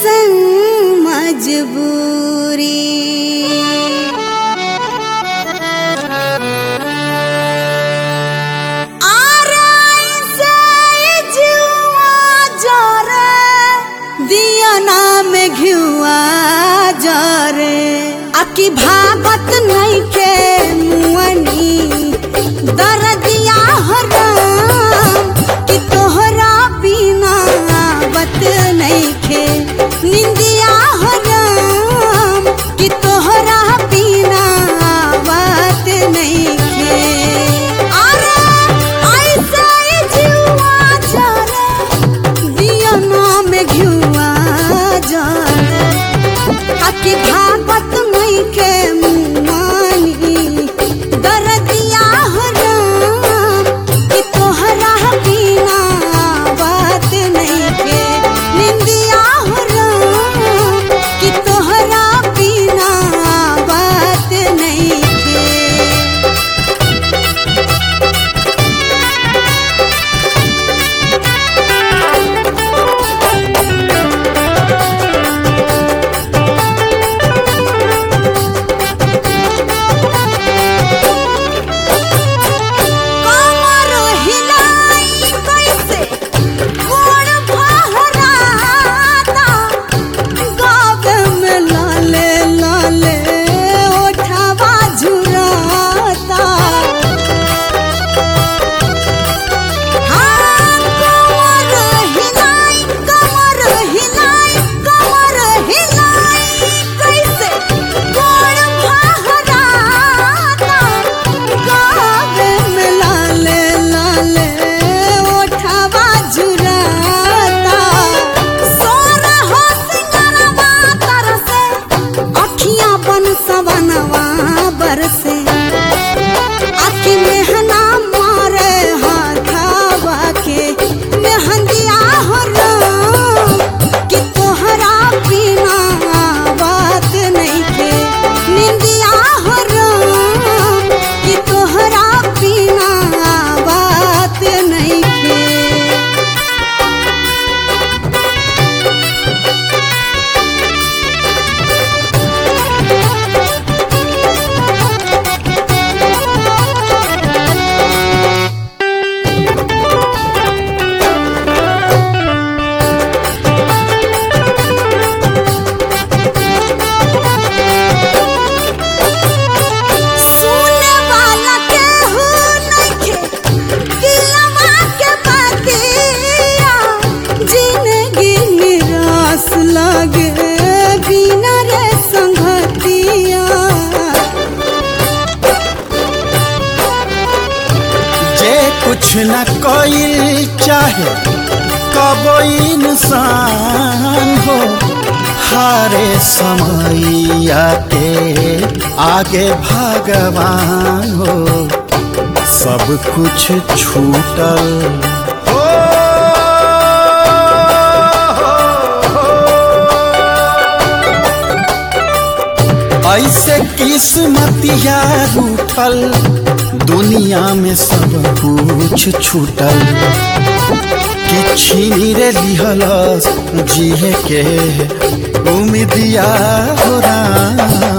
कैसन मजबूरी में घिउआ जरे आकी भागत नहीं के मुअनी दर्दिया हो राम कि तोहरा बिना आवत नहीं के निंदिया हो राम कि तोहरा बिना आवत नहीं के अरे ऐसे जीवा जरे दिया में घिउआ आकी भागत नहीं के मुआनी दर्दिया हो राम कि तोहरा बिना बात नहीं के निंदिया हो राम कि तोहरा बिना बात नहीं के कुछ न कोई चाहे कबो इंसान हो हारे समैया के आगे भगवान हो सब कुछ छूटल ऐसे किस्मतिया रूठल दुनिया में सब कुछ छूटल कि छीनी रे लिहलस जिए के उम्मीदिया हो राम।